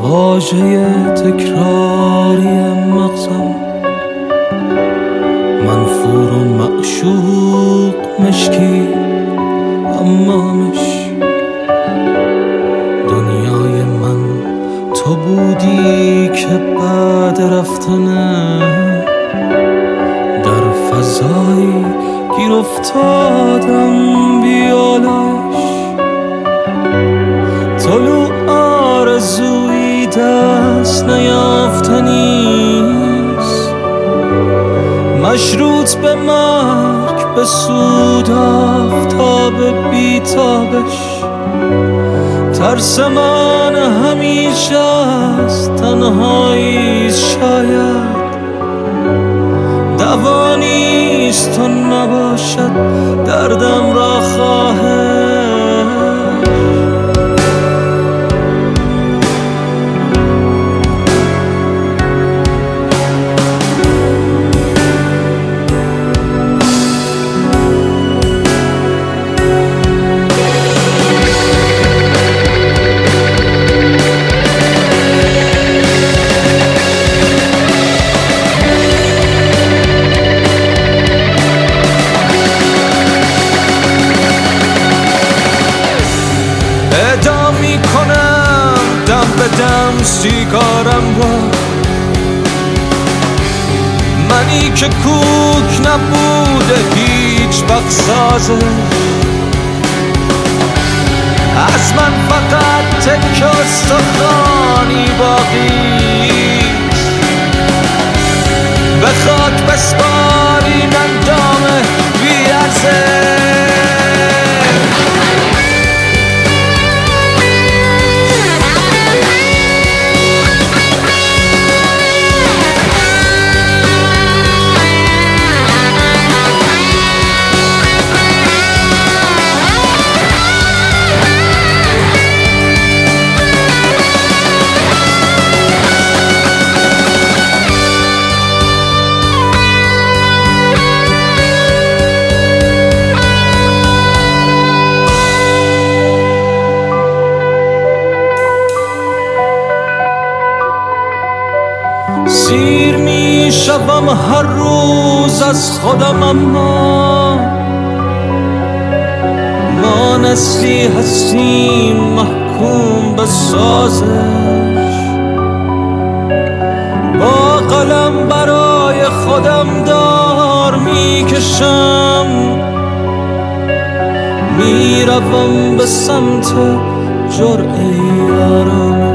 واژه تکراری مغزم، منفور و معشوق مشکی امامش. دنیای من تو بودی که بعد رفتنه در فضایی گیر افتادم بیالش. طلوع آرزوی دست نیافتنیست، مشروط به مرگ به سود آفتاب بیتابش. ترس من همیشه است تنهایی، شاید دوا نیست تو نباشد دردم را خواهد. ادام میکنم دم به دم سیگارم را، منی که کوک نبوده هیچ وقت سازش. از من فقط تکه استخوانی باقیست، به خاک بسپارین اندام بی‌ارزش. سیر می شوم هر روز از خودم، اما ما نسلی هستیم محکوم به سازش. با قلم برای خودم دار می کشم، می روم به سمت جرعه آرامش.